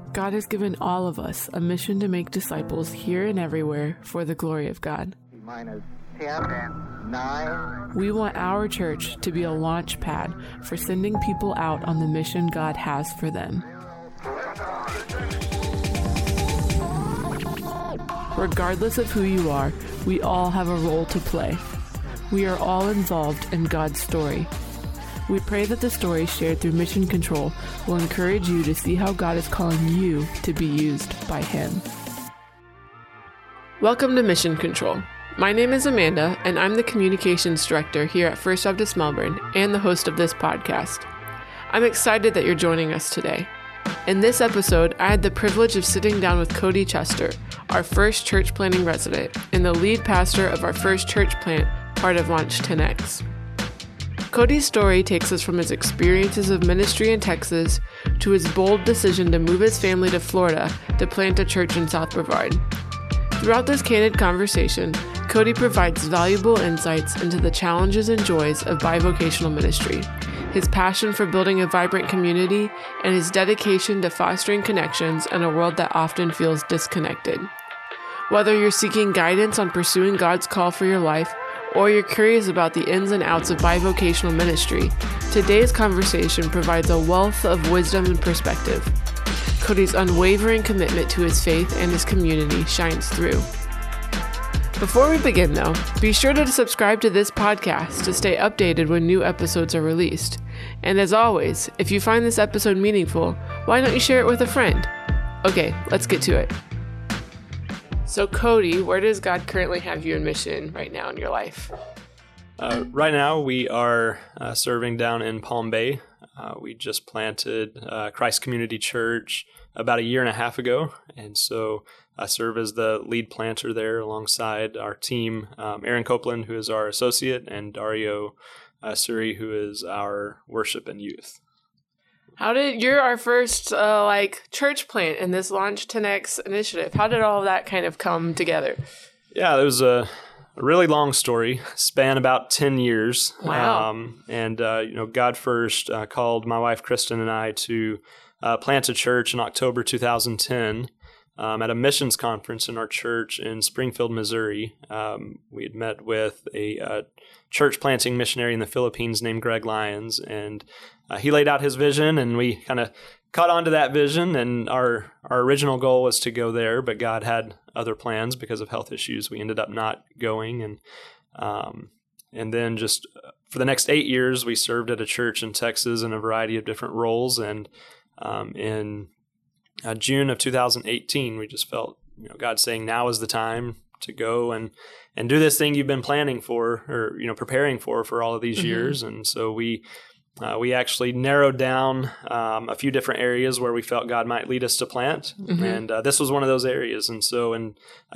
God has given all of us a mission to make disciples here and everywhere for the glory of God. Minus 10 and 9. We want our church to be a launch pad for sending people out on the mission God has for them. Regardless of who you are, we all have a role to play. We are all involved in God's story. We pray that the story shared through Mission Control will encourage you to see how God is calling you to be used by Him. Welcome to Mission Control. My name is Amanda, and I'm the Communications Director here at First Baptist Melbourne and the host of this podcast. I'm excited that you're joining us today. In this episode, I had the privilege of sitting down with Cody Chester, our first church planting resident and the lead pastor of our first church plant, part of Launch 10X. Cody's story takes us from his experiences of ministry in Texas to his bold decision to move his family to Florida to plant a church in South Brevard. Throughout this candid conversation, Cody provides valuable insights into the challenges and joys of bivocational ministry, his passion for building a vibrant community, and his dedication to fostering connections in a world that often feels disconnected. Whether you're seeking guidance on pursuing God's call for your life, or you're curious about the ins and outs of bivocational ministry, today's conversation provides a wealth of wisdom and perspective. Cody's unwavering commitment to his faith and his community shines through. Before we begin, though, be sure to subscribe to this podcast to stay updated when new episodes are released. And as always, if you find this episode meaningful, why don't you share it with a friend? Okay, let's get to it. So Cody, where does God currently have you in mission right now in your life? Right now we are serving down in Palm Bay. We just planted Christ Community Church about a year and a half ago, and so I serve as the lead planter there alongside our team, Aaron Copeland, who is our associate, and Dario Suri, who is our worship and youth. You're our first church plant in this Launch 10X initiative. How did all of that kind of come together? Yeah, it was a really long story, span about 10 years. Wow. God first called my wife Kristen and I to plant a church in October 2010 at a missions conference in our church in Springfield, Missouri. We had met with a church planting missionary in the Philippines named Greg Lyons, and he laid out his vision, and we kind of caught on to that vision, and our original goal was to go there, but God had other plans because of health issues. We ended up not going, and then just for the next 8 years, we served at a church in Texas in a variety of different roles, and in June of 2018, we just felt God saying, now is the time to go and do this thing you've been planning for, or preparing for all of these years. And so we actually narrowed down a few different areas where we felt God might lead us to plant, and this was one of those areas. And so in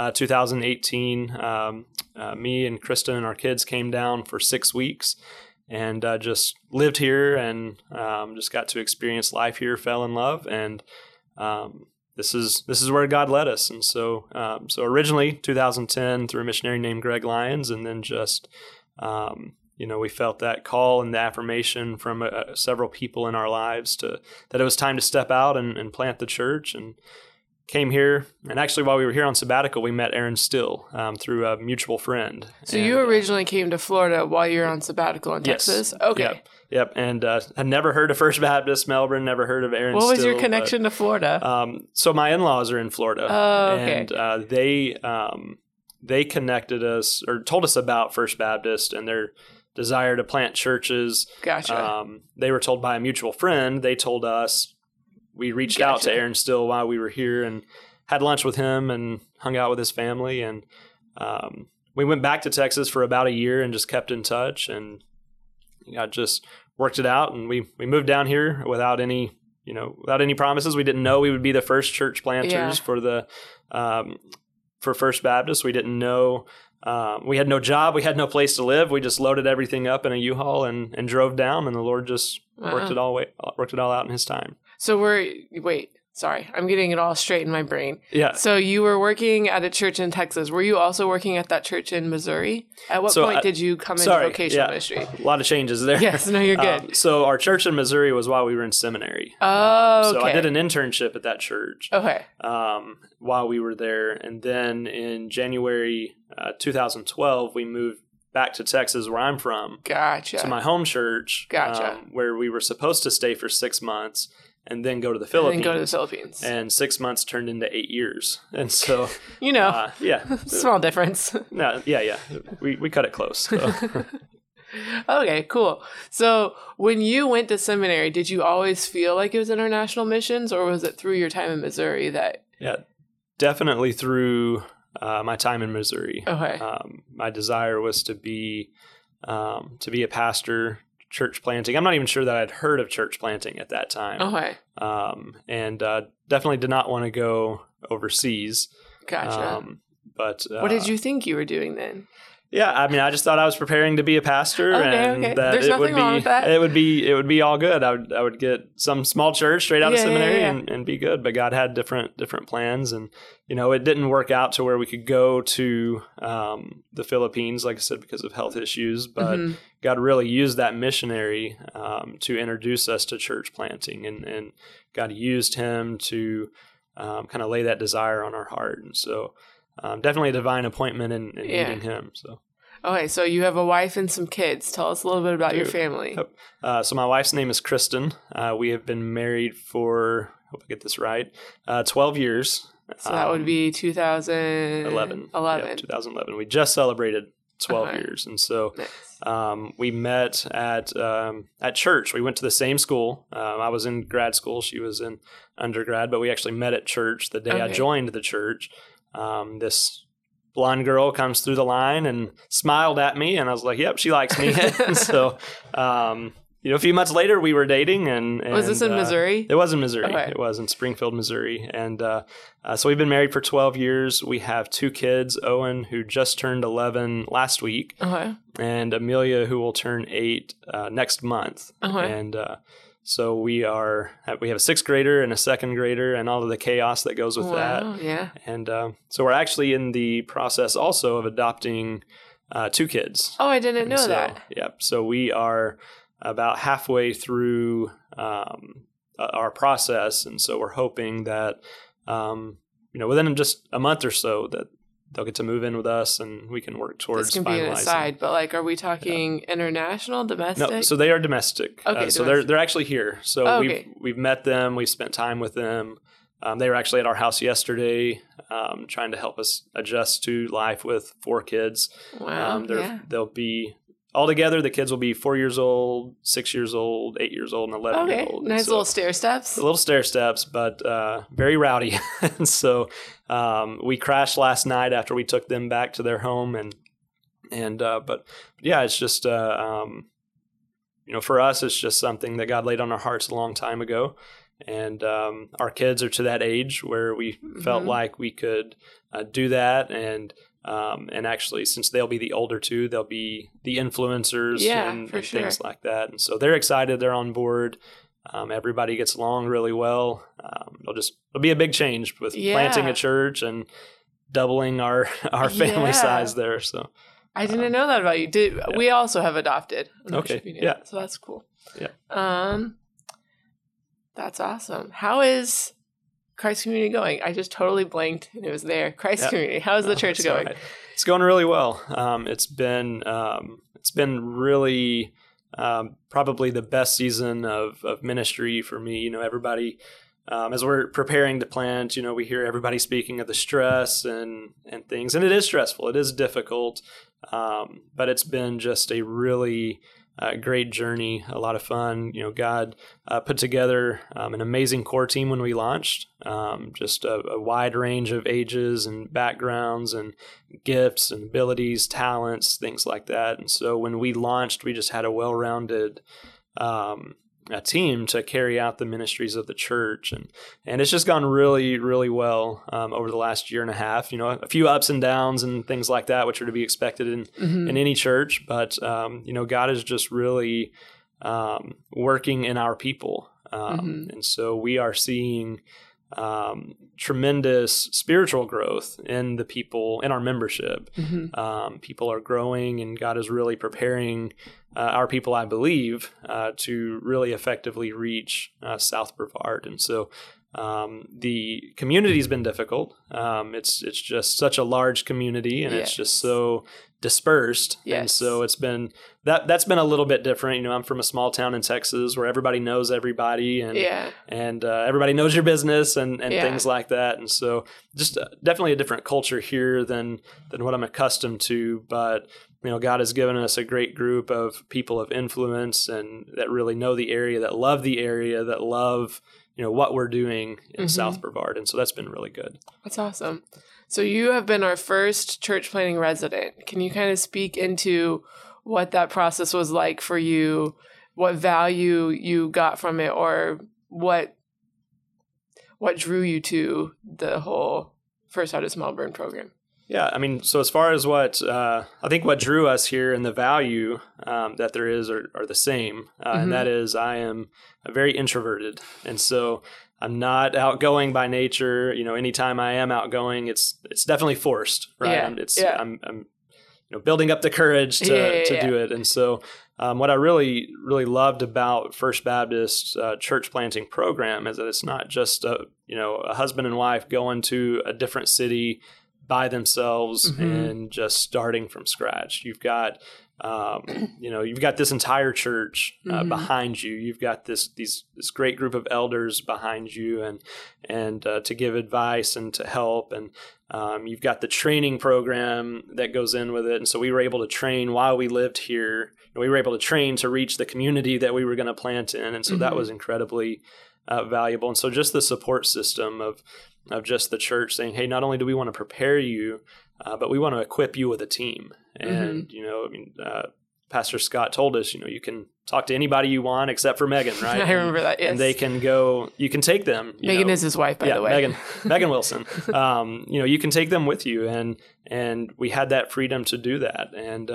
2018, me and Kristen and our kids came down for 6 weeks and just lived here and just got to experience life here, fell in love, and this is where God led us. And so originally 2010 through a missionary named Greg Lyons, and then just we felt that call and the affirmation from several people in our lives that it was time to step out and plant the church, and came here. And actually, while we were here on sabbatical, we met Aaron Still through a mutual friend. So you originally came to Florida while you were on sabbatical in Texas? Okay. Yep. And I'd never heard of First Baptist Melbourne, never heard of Aaron Still. What was your connection to Florida? So my in-laws are in Florida. Oh, okay. And they connected us, or told us about First Baptist and their desire to plant churches. Gotcha. They were told by a mutual friend. They told us. We reached out to Aaron Still while we were here and had lunch with him and hung out with his family. And we went back to Texas for about a year and just kept in touch, and just worked it out. And we moved down here without any promises. We didn't know we would be the first church planters for First Baptist. We didn't know. We had no job. We had no place to live. We just loaded everything up in a U-Haul and drove down, and the Lord just worked it all out in His time. So Sorry, I'm getting it all straight in my brain. Yeah. So you were working at a church in Texas. Were you also working at that church in Missouri? At what point did you come into vocational ministry? A lot of changes there. Yes, no, you're good. So our church in Missouri was while we were in seminary. Oh, okay. So I did an internship at that church. Okay. While we were there. And then in January 2012, we moved back to Texas, where I'm from. Gotcha. To my home church. Gotcha. Where we were supposed to stay for 6 months. And then go to the Philippines. And 6 months turned into 8 years. And so, yeah, small difference. No, yeah. We cut it close. So. Okay, cool. So when you went to seminary, did you always feel like it was international missions, or was it through your time in Missouri that? Yeah, definitely through my time in Missouri. Okay. My desire was to be a pastor. Church planting. I'm not even sure that I'd heard of church planting at that time. Okay. And definitely did not want to go overseas. Gotcha. But what did you think you were doing then? Yeah, I mean, I just thought I was preparing to be a pastor, and that There's nothing wrong with that. It would be all good. I would get some small church straight out of seminary and be good. But God had different plans, and it didn't work out to where we could go to the Philippines, like I said, because of health issues. But God really used that missionary to introduce us to church planting, and God used him to kind of lay that desire on our heart, and so. Definitely a divine appointment in meeting him. So, okay, so you have a wife and some kids. Tell us a little bit about your family. So my wife's name is Kristen. We have been married for, hope I get this right, 12 years. So that would be 2011. 2011. We just celebrated 12 years, and so we met at church. We went to the same school. I was in grad school; she was in undergrad, but we actually met at church the day I joined the church. This blonde girl comes through the line and smiled at me, and I was like, "Yep, she likes me." And so, a few months later, we were dating. And was this in Missouri? It was in Missouri. Okay. It was in Springfield, Missouri. And so we've been married for 12 years. We have 2 kids: Owen, who just turned 11 last week, and Amelia, who will turn 8 next month. And so we have a 6th grader and a 2nd grader, and all of the chaos that goes with that. Yeah. And so we're actually in the process also of adopting 2 kids. Oh, I didn't know that. Yep. So we are about halfway through our process, and so we're hoping that within just a month or so that they'll get to move in with us, and we can work towards finalizing. This can be an aside, but are we talking international, domestic? No, so they are domestic. Okay, so they're actually here. So we've met them, we've spent time with them. They were actually at our house yesterday, trying to help us adjust to life with 4 kids. Wow. They'll be all together. The kids will be 4 years old, 6 years old, 8 years old, and 11 years old. Nice little stair steps. Little stair steps, but very rowdy. And so we crashed last night after we took them back to their home, but yeah, it's just for us, it's just something that God laid on our hearts a long time ago, and our kids are to that age where we felt like we could do that, and actually, since they'll be the older 2, they'll be the influencers and things like that. And so they're excited. They're on board. Everybody gets along really well. It'll be a big change with planting a church and doubling our family size there. So I didn't know that about you. We also have adopted? Okay. Yeah. So that's cool. Yeah. That's awesome. How is Christ Community going? I just totally blanked and it was there. Christ Community. How is the church going? Right. It's going really well. It's been really probably the best season of ministry for me. Everybody, as we're preparing to plant, we hear everybody speaking of the stress and things, and it is stressful. It is difficult, but it's been just a really great journey, a lot of fun. God put together an amazing core team when we launched, just a wide range of ages and backgrounds and gifts and abilities, talents, things like that. And so when we launched, we just had a well-rounded a team to carry out the ministries of the church. And it's just gone really, really well over the last year and a half. A few ups and downs and things like that, which are to be expected in any church. But, God is just really working in our people. And so we are seeing tremendous spiritual growth in the people, in our membership. People are growing, and God is really preparing our people, I believe, to really effectively reach South Brevard. And so the community's been difficult. It's just such a large community, and it's just so dispersed. And so it's been that's been a little bit different. I'm from a small town in Texas where everybody knows everybody, and everybody knows your business and things like that. And so just definitely a different culture here than what I'm accustomed to. But God has given us a great group of people of influence and that really know the area, that love the area, that love what we're doing in South Brevard. And so that's been really good. That's awesome. So you have been our first church planting resident. Can you kind of speak into what that process was like for you, what value you got from it, or what drew you to the whole First Baptist Melbourne program? Yeah, so as far as what I think what drew us here and the value that there is are the same, and that is I am very introverted, and so I'm not outgoing by nature. Anytime I am outgoing, it's definitely forced, right? I'm building up the courage to do it, and so what I really loved about First Baptist church planting program is that it's not just a husband and wife going to a different city by themselves and just starting from scratch. You've got, you've got this entire church behind you. You've got this great group of elders behind you, and to give advice and to help. And you've got the training program that goes in with it. And so we were able to train while we lived here. We were able to train to reach the community that we were going to plant in. And so that was incredibly valuable. And so just the support system of just the church saying, hey, not only do we want to prepare you, but we want to equip you with a team. And, Pastor Scott told us, you can talk to anybody you want except for Megan, right? I remember that, yes. And they can go, you can take them. Megan is his wife, by the way. Megan Wilson. You can take them with you. And we had that freedom to do that. And,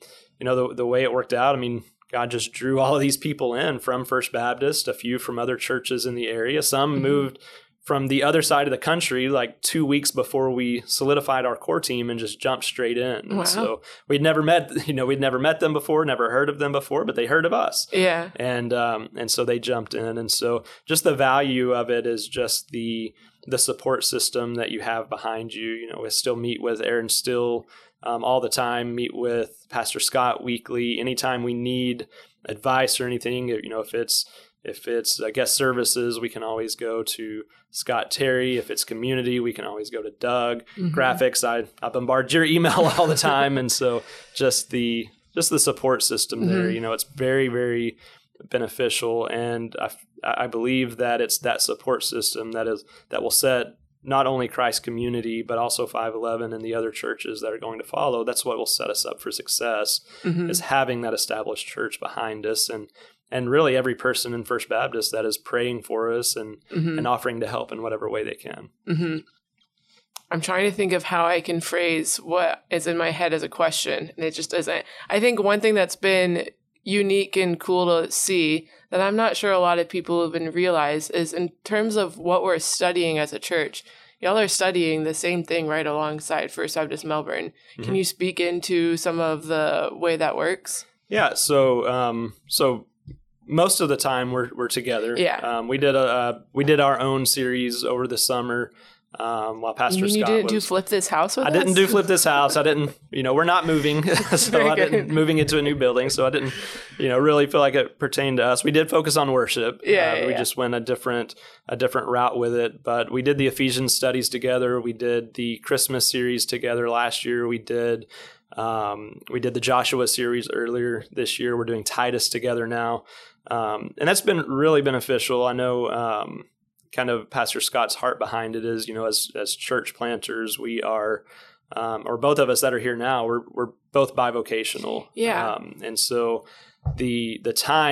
the way it worked out, God just drew all of these people in from First Baptist, a few from other churches in the area. Some moved from the other side of the country like 2 weeks before we solidified our core team and just jumped straight in. Wow. So we'd never met them before, never heard of them before, but they heard of us. Yeah. And so they jumped in. And so just the value of it is just the support system that you have behind you. We still meet with Aaron Still all the time, meet with Pastor Scott weekly. Anytime we need advice or anything, if it's guest services, we can always go to Scott Terry. If it's community, we can always go to Doug. Graphics, I bombard your email all the time. And so just the support system there, it's very, very beneficial. And I believe that it's that support system that will set not only Christ Community, but also 511 and the other churches that are going to follow. That's what will set us up for success, is having that established church behind us, and really every person in First Baptist that is praying for us and offering to help in whatever way they can. I'm trying to think of how I can phrase what is in my head as a question, and it just isn't. I think one thing that's been unique and cool to see that I'm not sure a lot of people even realize is in terms of what we're studying as a church. Y'all are studying the same thing right alongside First Baptist Melbourne. Can you speak into some of the way that works? Yeah. So most of the time we're together. Yeah. We did our own series over the summer. While Pastor Scott didn't do Flip This House with us? I didn't do Flip This House. I didn't, we're not moving, so I didn't moving into a new building. So I didn't, really feel like it pertained to us. We did focus on worship. We just went a different route with it. But we did the Ephesians studies together. We did the Christmas series together last year. We did the Joshua series earlier this year. We're doing Titus together now, and that's been really beneficial. I know. Kind of Pastor Scott's heart behind it is, as church planters, we are, or both of us that are here now, we're both bivocational. Yeah. And so the time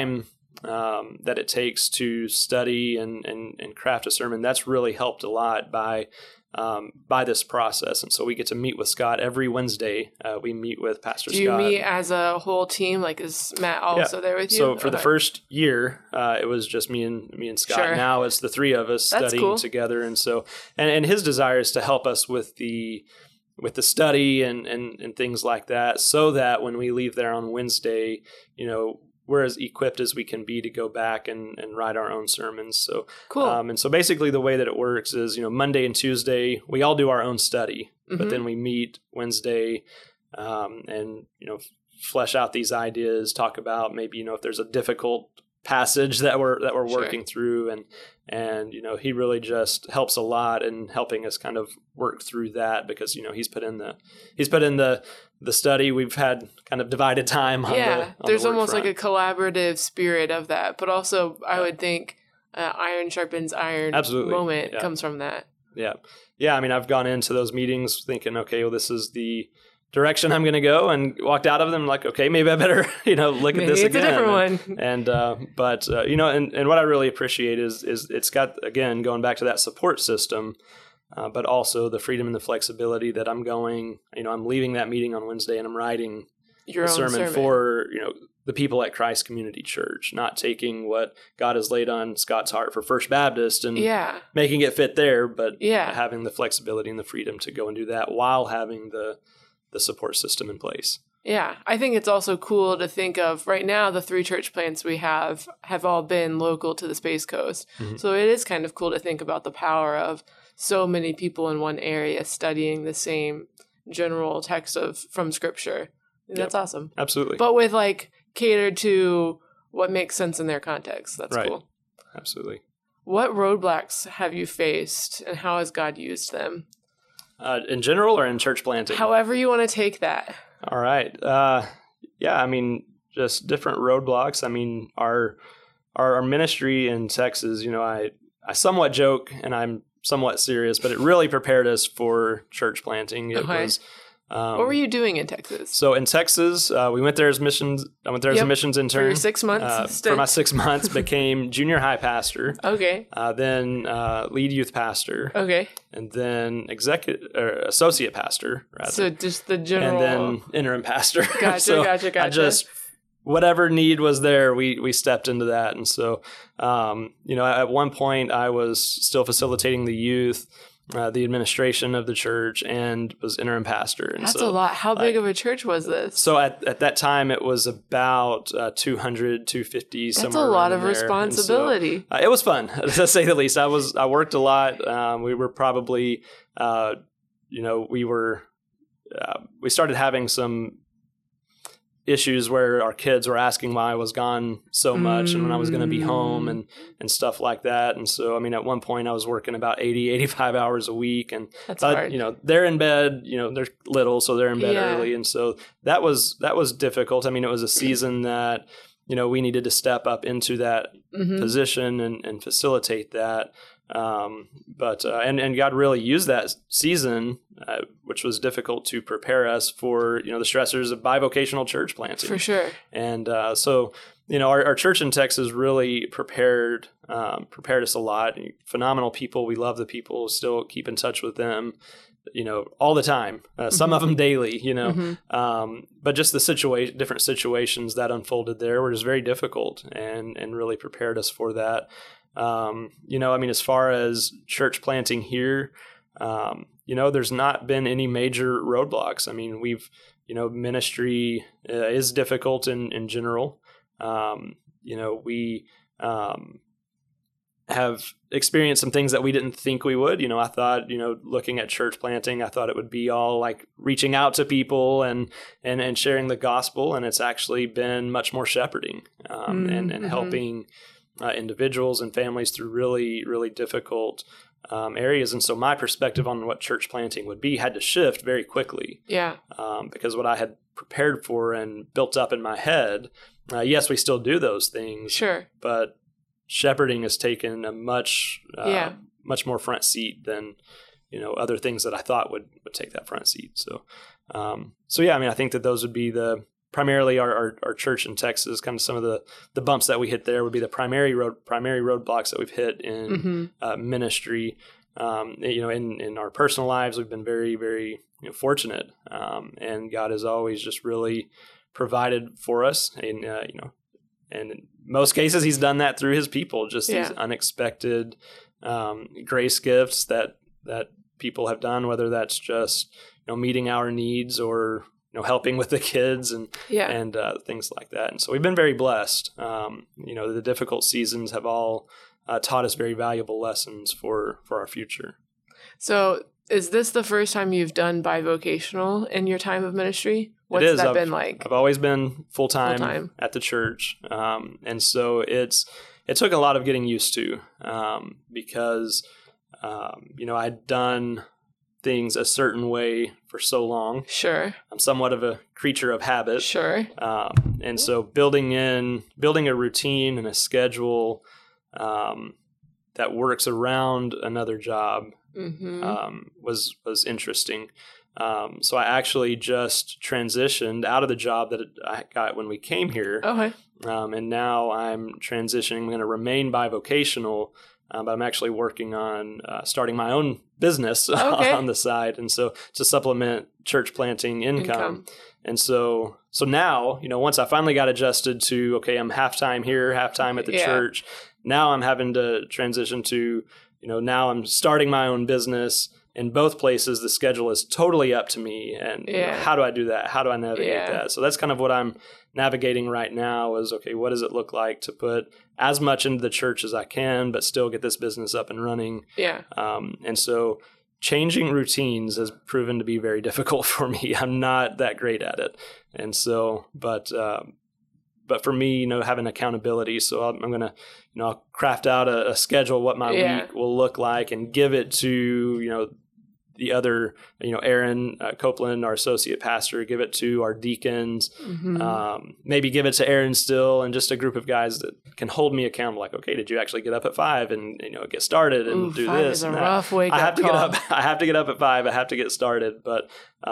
that it takes to study and craft a sermon, that's really helped a lot by this process. And so we get to meet with Scott every Wednesday. We meet with Pastor Scott. Do you meet as a whole team? Like, is Matt also there with you? So for the first year, it was just me and Scott. Sure. Now it's the three of us studying together. And so, and his desire is to help us with the study and things like that, so that when we leave there on Wednesday, we're as equipped as we can be to go back and write our own sermons. So cool. And so basically the way that it works is, Monday and Tuesday, we all do our own study, but then we meet Wednesday and, flesh out these ideas, talk about maybe, if there's a difficult passage that we're working through, and he really just helps a lot in helping us kind of work through that, because he's put in the study. We've had kind of divided time on there's the almost front. like a collaborative spirit of that, but also I would think iron sharpens iron. Absolutely. Moment comes from that. Yeah. I mean, I've gone into those meetings thinking, okay, well, this is the direction I'm going to go, and walked out of them like, okay, maybe I better, look at this again. It's a different one. And what I really appreciate is it's got, again, going back to that support system, but also the freedom and the flexibility that I'm leaving that meeting on Wednesday and I'm writing your a own sermon for, the people at Christ Community Church, not taking what God has laid on Scott's heart for First Baptist and making it fit there, but having the flexibility and the freedom to go and do that while having the support system in place. Yeah, I think it's also cool to think of right now, the 3 church plants we have all been local to the Space Coast. Mm-hmm. So it is kind of cool to think about the power of so many people in one area studying the same general text from Scripture. That's awesome. Absolutely. But with catered to what makes sense in their context. That's cool. Absolutely. What roadblocks have you faced, and how has God used them? In general or in church planting? However you want to take that. All right. Just different roadblocks. I mean, our ministry in Texas, I somewhat joke and I'm somewhat serious, but it really prepared us for church planting. It was. What were you doing in Texas? So in Texas, we went there as missions. I went there as a missions intern. For your 6 months? For my 6 months, became junior high pastor. Okay. Then lead youth pastor. Okay. And then associate pastor, rather. So just the general. And then interim pastor. Gotcha. I just, whatever need was there, we stepped into that. And so, at one point I was still facilitating the youth, the administration of the church, and was interim pastor. And that's a lot. How big of a church was this? So at that time, it was about 200, 250. That's a lot of responsibility. So, it was fun, to say the least. I worked a lot. We were probably, we started having some issues where our kids were asking why I was gone so much and when I was going to be home and stuff like that. And so, at one point I was working about 80, 85 hours a week, and that's hard. They're in bed, they're little, so they're in bed early. And so that was difficult. it was a season that, we needed to step up into that position and facilitate that. But God really used that season, which was difficult, to prepare us for, the stressors of bivocational church planting. For sure. And so, our church in Texas really prepared us a lot. Phenomenal people. We love the people, still keep in touch with them, all the time, some of them daily, but just the different situations that unfolded there were just very difficult and really prepared us for that. As far as church planting here, there's not been any major roadblocks. We've, ministry is difficult in general. We have experienced some things that we didn't think we would. I thought, looking at church planting, I thought it would be all like reaching out to people and sharing the gospel. And it's actually been much more shepherding and helping individuals and families through really, really difficult areas. And so my perspective on what church planting would be had to shift very quickly. Yeah. Because what I had prepared for and built up in my head, yes, we still do those things. Sure. But shepherding has taken a much more front seat than, other things that I thought would take that front seat. So, I think that those would be the primarily our church in Texas, kind of some of the bumps that we hit there would be the primary roadblocks that we've hit in ministry. In our personal lives, we've been very, very fortunate, and God has always just really provided for us. And and in most cases, He's done that through His people, just these unexpected grace gifts that people have done, whether that's just meeting our needs or helping with the kids and things like that. And so we've been very blessed. The difficult seasons have all taught us very valuable lessons for our future. So is this the first time you've done bivocational in your time of ministry? What's that been like? I've always been full-time at the church. And so it took a lot of getting used to because, I'd done things a certain way for so long. Sure. I'm somewhat of a creature of habit. Sure. And so building a routine and a schedule that works around another job was interesting. So I actually just transitioned out of the job that I got when we came here. Okay. And now I'm transitioning. I'm going to remain bivocational, but I'm actually working on starting my own business on the side. And so to supplement church planting income. And so now, once I finally got adjusted to, okay, I'm half-time here, half-time at the church. Now I'm having to transition to, now I'm starting my own business. In both places, the schedule is totally up to me. And how do I do that? How do I navigate that? So that's kind of what I'm navigating right now is, okay, what does it look like to put as much into the church as I can, but still get this business up and running? Yeah. And so changing routines has proven to be very difficult for me. I'm not that great at it. And so, but for me, having accountability. So I'm going to, I'll craft out a schedule, what my week will look like, and give it to, the other, Aaron Copeland, our associate pastor, give it to our deacons, maybe give it to Aaron Still and just a group of guys that can hold me accountable. Like, okay, did you actually get up at 5 and, get started and do 5 this? Is a rough wake up call. I have to get up at 5. I have to get started. But,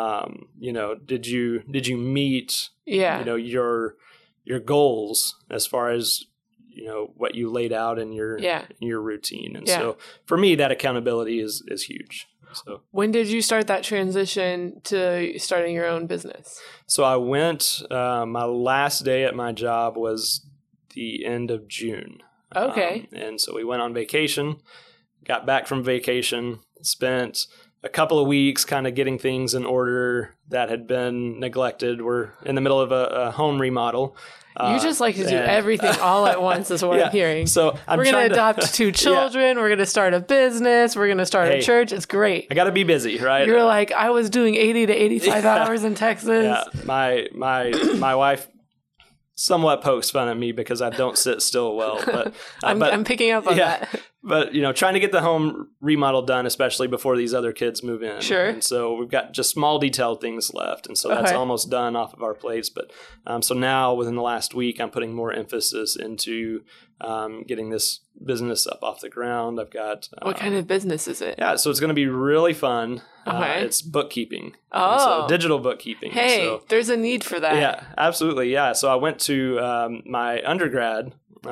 did you meet, your goals as far as, what you laid out in your routine. And so for me, that accountability is huge. So when did you start that transition to starting your own business? So I went, my last day at my job was the end of June. Okay. And so we went on vacation, got back from vacation, spent a couple of weeks kind of getting things in order that had been neglected. We're in the middle of a home remodel. You just like to do everything all at once is what I'm hearing. So we're going to adopt 2 children. We're going to start a business. We're going to start a church. It's great. I got to be busy, right? You're like, I was doing 80 to 85 hours in Texas. Yeah. My wife somewhat pokes fun at me because I don't sit still well. But I'm picking up on that. But, trying to get the home remodel done, especially before these other kids move in. Sure. And so we've got just small detailed things left. And so that's almost done off of our plates. But so now within the last week, I'm putting more emphasis into getting this business up off the ground. I've got... what kind of business is it? Yeah, so it's going to be really fun. It's bookkeeping. So digital bookkeeping. Hey, so, there's a need for that. Yeah, absolutely. Yeah. So I went to my undergrad.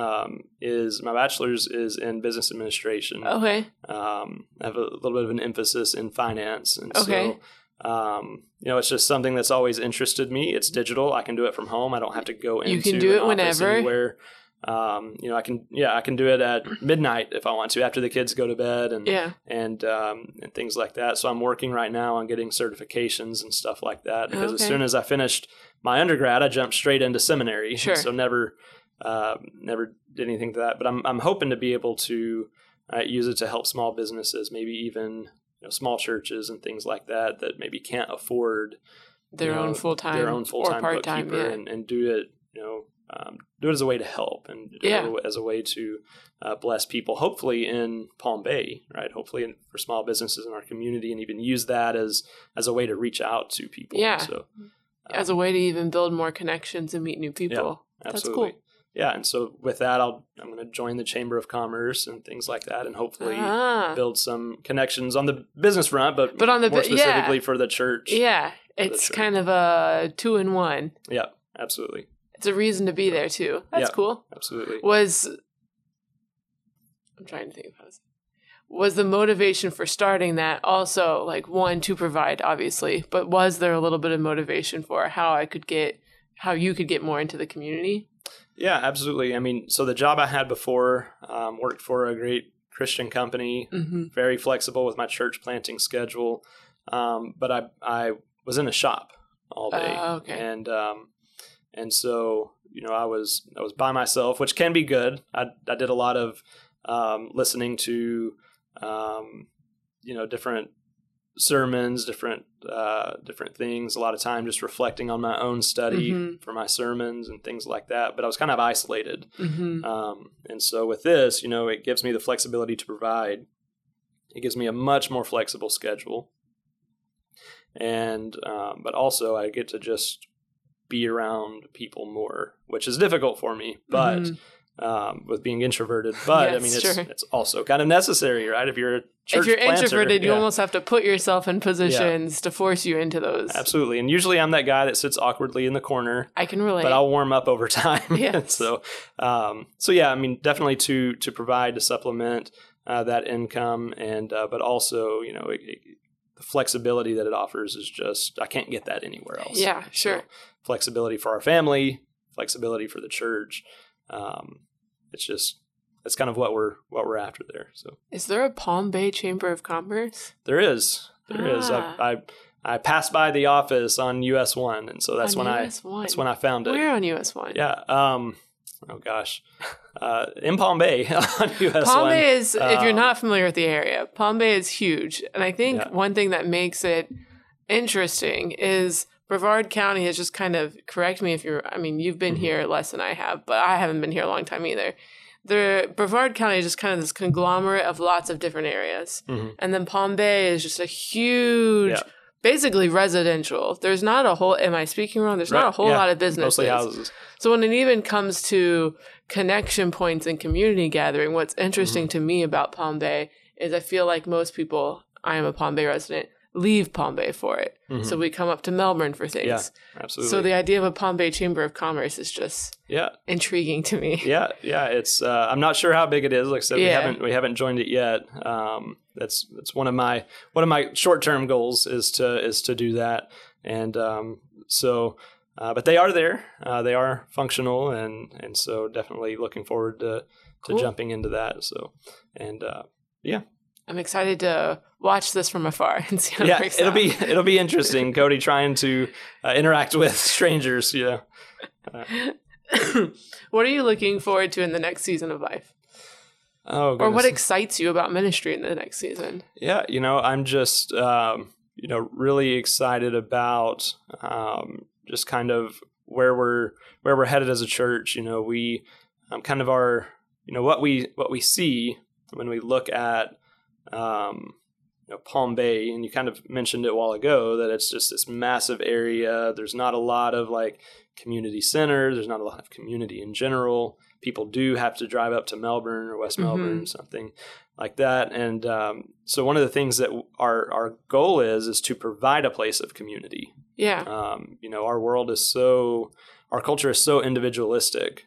My bachelor's is in business administration. Okay. I have a little bit of an emphasis in finance. And so, it's just something that's always interested me. It's digital. I can do it from home. I don't have to go into You can do it whenever. Anywhere. I can do it at midnight if I want to, after the kids go to bed and things like that. So I'm working right now on getting certifications and stuff like that, because as soon as I finished my undergrad, I jumped straight into seminary. Sure. So never did anything to that, but I'm hoping to be able to use it to help small businesses, maybe even small churches and things like that maybe can't afford their own full-time or part-time bookkeeper and do it do it as a way to help and do it as a way to bless people, hopefully in Palm Bay, right? Hopefully for small businesses in our community, and even use that as a way to reach out to people. Yeah. So as a way to even build more connections and meet new people. Yeah, absolutely. That's cool. Yeah, and so with that, I'm going to join the Chamber of Commerce and things like that, and hopefully build some connections on the business front, but on the more specifically for the church. Yeah, it's kind of a 2-in-1. Yeah. Absolutely. It's a reason to be there too. That's cool. Absolutely. I'm trying to think of how to say. Was the motivation for starting that also like one to provide, obviously, but was there a little bit of motivation for how you could get more into the community? Yeah, absolutely. I mean, so the job I had before, worked for a great Christian company, very flexible with my church planting schedule. But I was in a shop all day. Okay. And so, I was by myself, which can be good. I did a lot of listening to different sermons, different things, a lot of time just reflecting on my own study for my sermons and things like that. But I was kind of isolated. And so with this, it gives me the flexibility to provide. It gives me a much more flexible schedule. And but also I get to just be around people more, which is difficult for me, but with being introverted. But yes, I mean, it's also kind of necessary, right? If you're a church planter, introverted, you almost have to put yourself in positions to force you into those. Absolutely. And usually I'm that guy that sits awkwardly in the corner. I can relate. But I'll warm up over time. Yes. so yeah, I mean, definitely to provide, to supplement that income, and but also, the flexibility that it offers is just, I can't get that anywhere else. Yeah, sure. So, flexibility for our family, flexibility for the church. It's kind of what we're after there. So, is there a Palm Bay Chamber of Commerce? There is. I passed by the office on US 1, and so that's when I found it. Where on US 1? Yeah. Oh gosh. In Palm Bay on US 1. Palm Bay is, if you're not familiar with the area, Palm Bay is huge. And I think one thing that makes it interesting is Brevard County is just kind of, correct me if you've been here less than I have, but I haven't been here a long time either. The Brevard County is just kind of this conglomerate of lots of different areas. And then Palm Bay is just a huge, basically residential. There's not a whole, am I speaking wrong? There's not a whole lot of businesses. Mostly houses. So when it even comes to connection points and community gathering, what's interesting to me about Palm Bay is I feel like most people, I am a Palm Bay resident, leave Palm Bay for it. So we come up to Melbourne for things. Yeah, absolutely. So the idea of a Palm Bay Chamber of Commerce is just intriguing to me. Yeah. It's I'm not sure how big it is. Like I said, we haven't joined it yet. That's one of my short-term goals is to do that. And but they are there. They are functional, and so definitely looking forward to jumping into that. So I'm excited to watch this from afar and see how it works out. It'll be interesting, Cody, trying to interact with strangers. What are you looking forward to in the next season of life? Oh, goodness. Or what excites you about ministry in the next season? Yeah, I'm just really excited about just kind of where we're headed as a church. We kind of are what we see when we look at Palm Bay, and you kind of mentioned it a while ago that it's just this massive area. There's not a lot of like community centers. There's not a lot of community in general. People do have to drive up to Melbourne or West Melbourne, something like that. And so one of the things that our goal is to provide a place of community. Yeah. Our culture is so individualistic.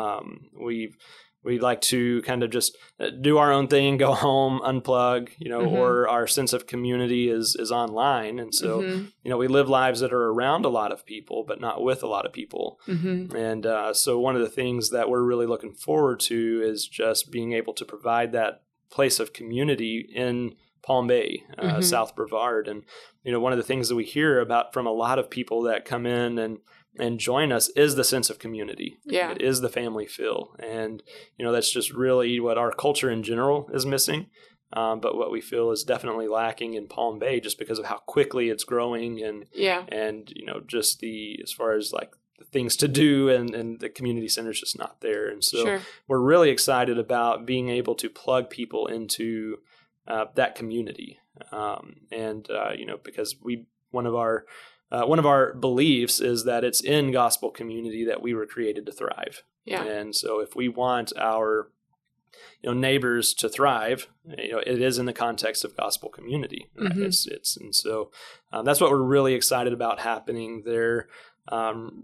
We like to kind of just do our own thing, go home, unplug, or our sense of community is online. And so, we live lives that are around a lot of people, but not with a lot of people. And so one of the things that we're really looking forward to is just being able to provide that place of community in Palm Bay, South Brevard. And, one of the things that we hear about from a lot of people that come in and join us is the sense of community. Yeah. It is the family feel. And, that's just really what our culture in general is missing. But what we feel is definitely lacking in Palm Bay just because of how quickly it's growing and just as far as like the things to do and the community center is just not there. And so we're really excited about being able to plug people into that community. Because one of our beliefs is that it's in gospel community that we were created to thrive. Yeah. And so if we want our neighbors to thrive, it is in the context of gospel community. Right? And so that's what we're really excited about happening there.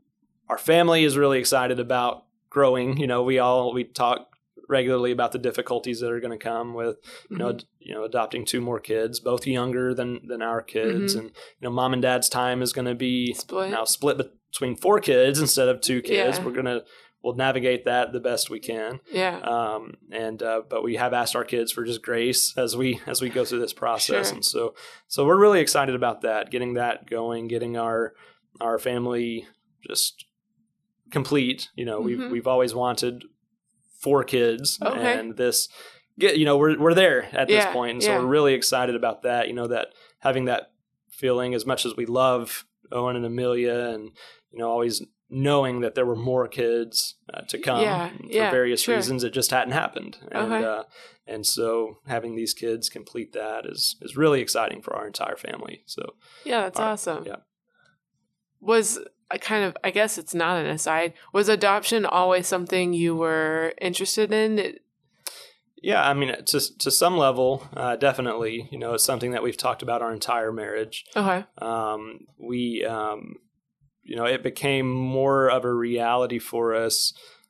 our family is really excited about growing. We talk regularly about the difficulties that are going to come with, adopting 2 more kids, both younger than our kids. And, mom and dad's time is going to be now split between 4 kids instead of 2 kids. Yeah. We'll navigate that the best we can. Yeah. But we have asked our kids for just grace as we go through this process. Sure. And so we're really excited about that, getting that going, getting our family just complete. We've always wanted 4 kids, and we're there at this point. And so we're really excited about that, that having that feeling, as much as we love Owen and Amelia, and, always knowing that there were more kids to come for various reasons. It just hadn't happened. And so having these kids complete that is really exciting for our entire family. So that's awesome. Yeah. Was I guess it's not an aside, was adoption always something you were interested in? Yeah, I mean, to some level, definitely. It's something that we've talked about our entire marriage. Okay. It became more of a reality for us,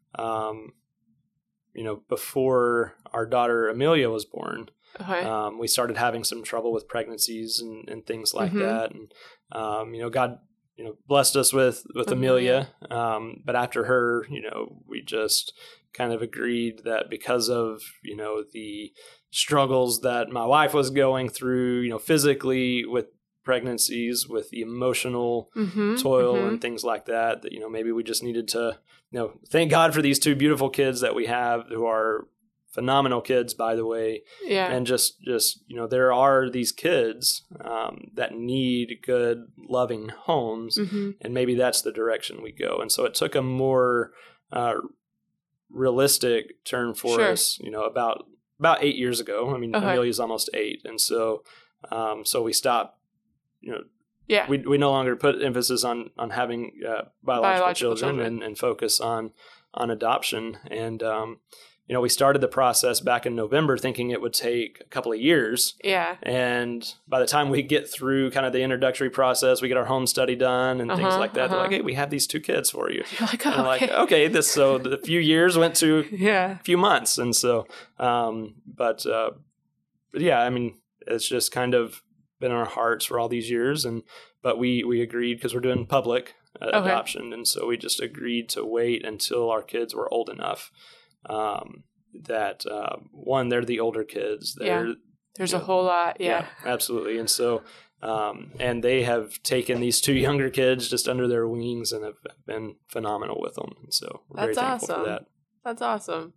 before our daughter Amelia was born. Okay. We started having some trouble with pregnancies and things like that. And, God, blessed us with Amelia. But after her, we just kind of agreed that because of, the struggles that my wife was going through, physically with pregnancies, with the emotional toil and things like that, maybe we just needed to, thank God for these 2 beautiful kids that we have, who are phenomenal kids, by the way. Yeah. And just there are these kids that need good, loving homes, and maybe that's the direction we go. And so it took a more realistic turn for us, about 8 years ago. I mean, Amelia's almost 8, and so we stopped. We no longer put emphasis on having biological children and focus on adoption. And we started the process back in November, thinking it would take a couple of years. Yeah. And by the time we get through kind of the introductory process, we get our home study done and things like that. They're like, "Hey, we have these 2 kids for you." You're like, and like, okay, so the few years went to a few months. And so, but yeah, I mean, it's just kind of been in our hearts for all these yeers. But we agreed, because we're doing public adoption. And so we just agreed to wait until our kids were old enough. That one, they're the older kids. There's a whole lot. Yeah, absolutely. And so, and they have taken these 2 younger kids just under their wings and have been phenomenal with them. And so we're very thankful for that. That's awesome.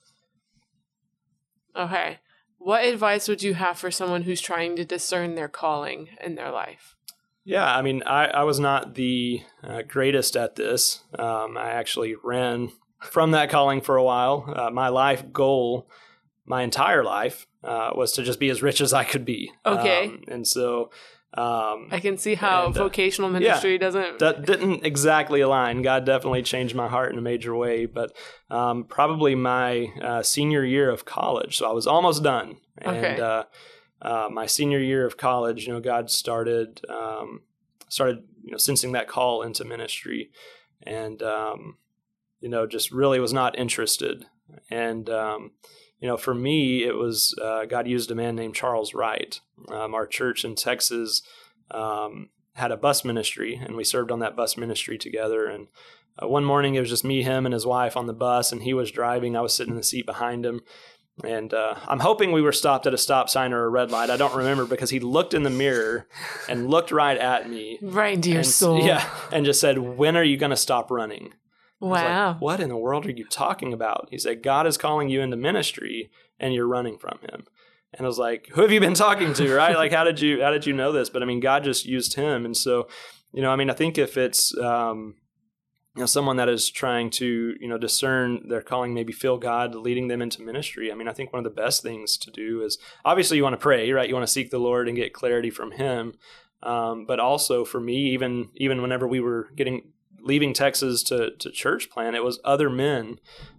Okay. What advice would you have for someone who's trying to discern their calling in their life? Yeah, I mean, I was not the greatest at this. I actually ran from that calling for a while. My life goal, my entire life, was to just be as rich as I could be. Okay. And so I can see how vocational ministry didn't exactly align. God definitely changed my heart in a major way. But probably my senior year of college, so I was almost done. And my senior year of college, God started sensing that call into ministry, and just really was not interested. And, for me, it was God used a man named Charles Wright. Our church in Texas had a bus ministry, and we served on that bus ministry together. And one morning, it was just me, him, and his wife on the bus, and he was driving. I was sitting in the seat behind him. And I'm hoping we were stopped at a stop sign or a red light. I don't remember, because he looked in the mirror and looked right at me. Right into your soul. Yeah, and just said, "When are you going to stop running?" Wow. Like, what in the world are you talking about? He said, "God is calling you into ministry and you're running from him." And I was like, "Who have you been talking to?" Right? Like, how did you know this? But I mean, God just used him. And so, I think if it's, someone that is trying to, discern their calling, maybe feel God leading them into ministry. I mean, I think one of the best things to do is, obviously you want to pray, right? You want to seek the Lord and get clarity from him. But also for me, even whenever we were getting leaving Texas to church plant, it was other men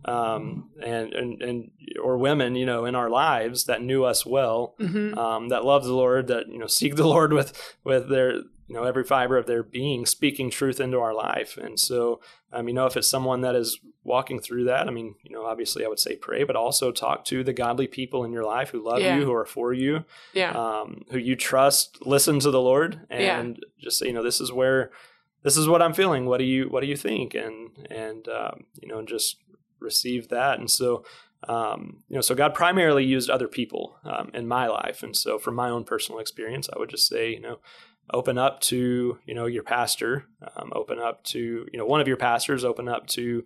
and or women, in our lives that knew us well, that loved the Lord, that, seek the Lord with their, every fiber of their being, speaking truth into our life. And so, if it's someone that is walking through that, obviously I would say pray, but also talk to the godly people in your life who love you, who are for you, who you trust, listen to the Lord, and just say, this is what I'm feeling. What do you think? And just receive that. And so, so God primarily used other people in my life. And so from my own personal experience, I would just say, open up to, your pastor, open up to, one of your pastors, open up to,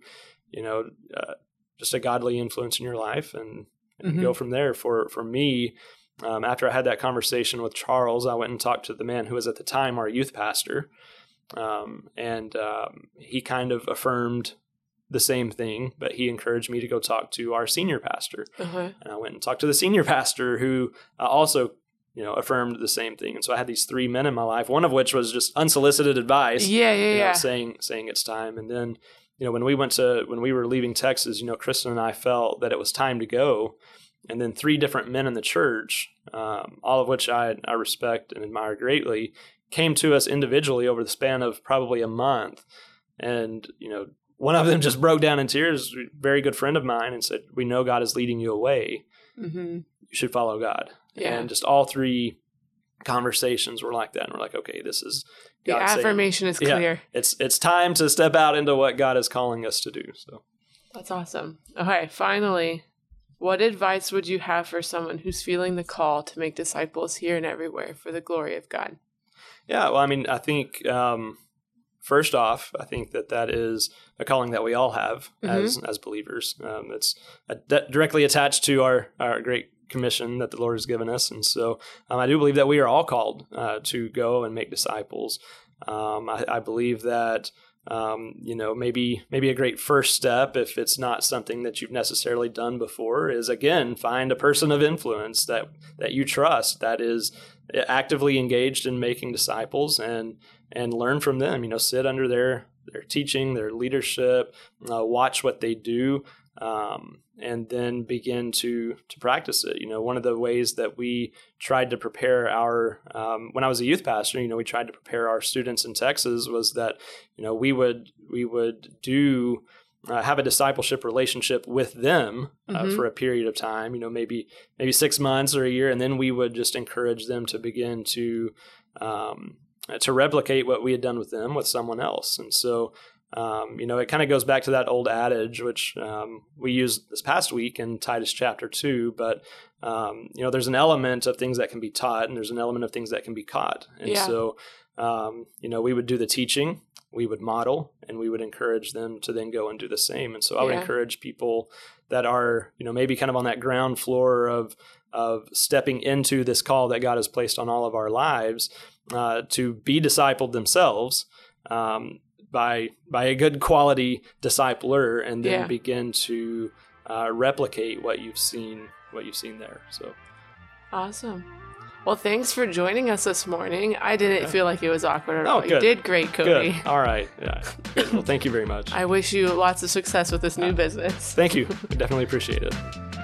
just a godly influence in your life and go from there. For me, after I had that conversation with Charles, I went and talked to the man who was at the time our youth pastor. And he kind of affirmed the same thing, but he encouraged me to go talk to our senior pastor. And I went and talked to the senior pastor who also affirmed the same thing. And so I had these three men in my life, one of which was just unsolicited advice. Saying it's time. And then, when we were leaving Texas, Kristen and I felt that it was time to go. And then three different men in the church, all of which I respect and admire greatly, came to us individually over the span of probably a month. And, one of them just broke down in tears, a very good friend of mine, and said, "We know God is leading you away. You should follow God." And just all three conversations were like that. And we're like, okay, this is God the affirmation is clear. It's time to step out into what God is calling us to do. So that's awesome. Okay, finally, what advice would you have for someone who's feeling the call to make disciples here and everywhere for the glory of God? Yeah, well, I think first off, I think that is a calling that we all have as believers. It's directly attached to our great commission that the Lord has given us. And so I do believe that we are all called to go and make disciples. I believe that, maybe a great first step, if it's not something that you've necessarily done before, is, again, find a person of influence that you trust, that is actively engaged in making disciples, and learn from them. Sit under their teaching, their leadership, watch what they do, and then begin to practice it. One of the ways that we tried to prepare when I was a youth pastor, we tried to prepare our students in Texas was that, we would have a discipleship relationship with them for a period of time, maybe 6 months or a year. And then we would just encourage them to begin to replicate what we had done with them with someone else. And so, it kind of goes back to that old adage, which we used this past week in Titus chapter 2, but, there's an element of things that can be taught and there's an element of things that can be caught. And so, we would do the teaching, we would model, and we would encourage them to then go and do the same. And so I would encourage people that are, maybe kind of on that ground floor of stepping into this call that God has placed on all of our lives, to be discipled themselves, by a good quality discipler, and then begin to replicate what you've seen there. So awesome. Well, thanks for joining us this morning. I didn't feel like it was awkward at all. You did great, Cody. Good. All right. Yeah. Good. Well, thank you very much. I wish you lots of success with this new business. Thank you. I definitely appreciate it.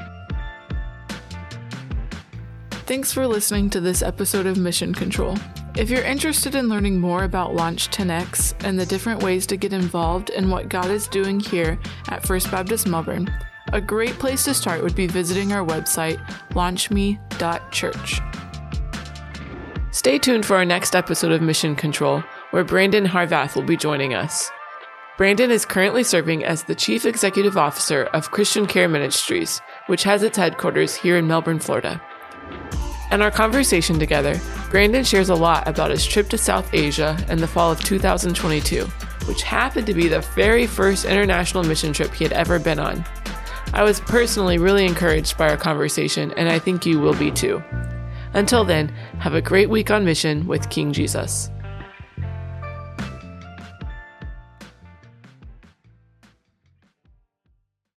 Thanks for listening to this episode of Mission Control. If you're interested in learning more about Launch 10X and the different ways to get involved in what God is doing here at First Baptist Melbourne, a great place to start would be visiting our website, launchme.church. Stay tuned for our next episode of Mission Control, where Brandon Harvath will be joining us. Brandon is currently serving as the Chief Executive Officer of Christian Care Ministries, which has its headquarters here in Melbourne, Florida. In our conversation together, Brandon shares a lot about his trip to South Asia in the fall of 2022, which happened to be the very first international mission trip he had ever been on. I was personally really encouraged by our conversation, and I think you will be too. Until then, have a great week on mission with King Jesus.